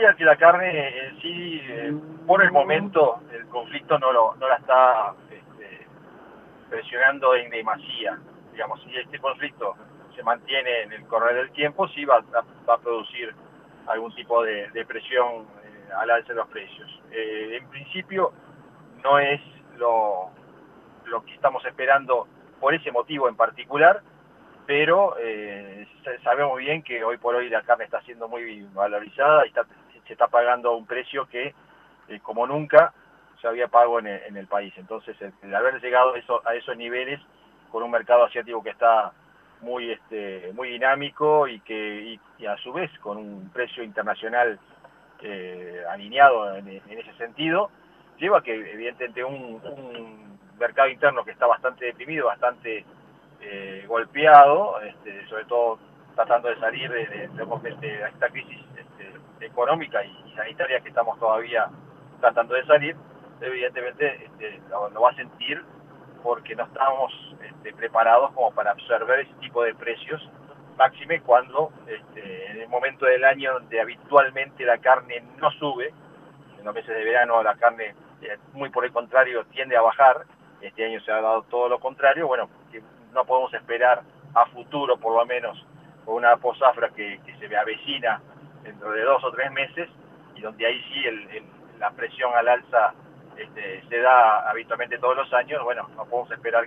diría que la carne en sí, por el momento, el conflicto no la está presionando en demasía. Digamos, si este conflicto se mantiene en el correr del tiempo, sí va a producir algún tipo de presión al alza de los precios. En principio, no es lo que estamos esperando por ese motivo en particular, pero sabemos bien que hoy por hoy la carne está siendo muy valorizada y se está pagando un precio que como nunca se había pagado en el país. Entonces el haber llegado a esos niveles con un mercado asiático que está muy dinámico y a su vez con un precio internacional alineado en ese sentido, lleva a que evidentemente un mercado interno que está bastante deprimido, bastante golpeado, sobre todo tratando de salir de esta crisis económica y sanitaria que estamos todavía tratando de salir, evidentemente lo va a sentir porque no estamos preparados como para absorber ese tipo de precios, máxime cuando en el momento del año donde habitualmente la carne no sube, en los meses de verano la carne muy por el contrario tiende a bajar. Este año se ha dado todo lo contrario. Bueno, que no podemos esperar a futuro, por lo menos, con una posafra que se avecina dentro de 2 o 3 meses, y donde ahí sí la presión al alza se da habitualmente todos los años. Bueno, no podemos esperar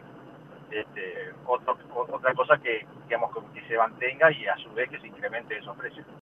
otra cosa que, digamos, que se mantenga y a su vez que se incremente esos precios.